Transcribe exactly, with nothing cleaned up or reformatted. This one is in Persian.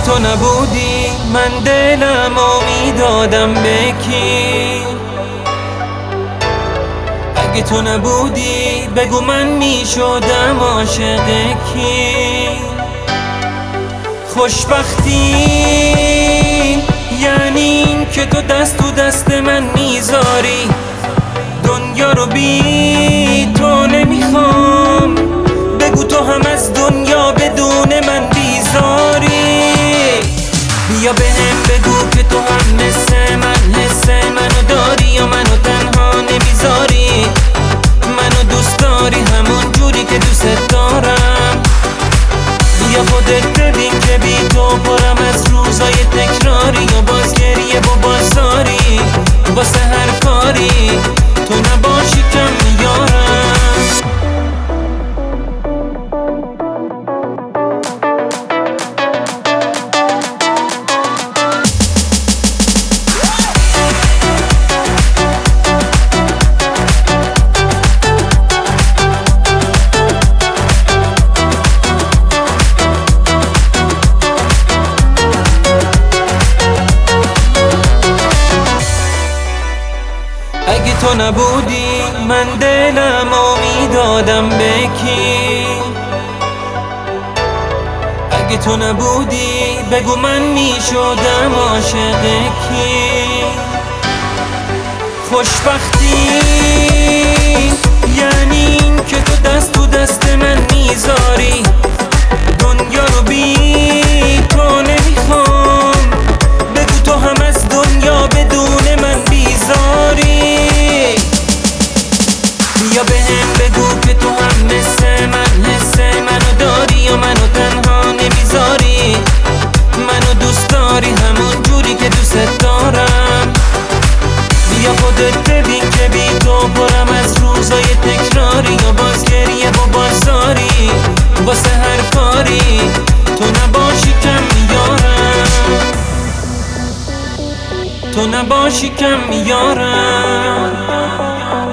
تو نبودی من دلم و میدادم به کی؟ اگه تو نبودی بگو من میشدم عاشق کی؟ خوشبختی یعنی این که تو دست تو دست من میذاری، دنیا رو بی تو نمیخوام، بگو تو هم از دنیا بدون من بیزاری. بیا بهم بگو که تو هم مثل من حس منو داری یا منو تنها نمیذاری، منو دوست داری همون جوری که دوست دارم. بیا خودت ببین که بی تو پرم از روزای تکراری و باز گریه و بازاری واسه هر کاری تو نباشی کم میارم. اگه تو نبودی من دلم و میدادم به کی؟ اگه تو نبودی بگو من میشدم عاشق کی؟ خوشبختی یعنی این که تو دست تو دست من میذاری، دنیا رو بی تو نمیخوام، بگو تو هم از دنیا بدون من بیزاری. بیا بهم بگو که تو هم مثل من حس منو داری یا منو تنها نمیذاری، منو دوست داری همون جوری که دوست دارم. بیا خودت ببین که بی تو پرم از روزای تکراری و باز گریه و بازاری واسه هر کاری تو نباشی کم میارم، تو نباشی کم میارم.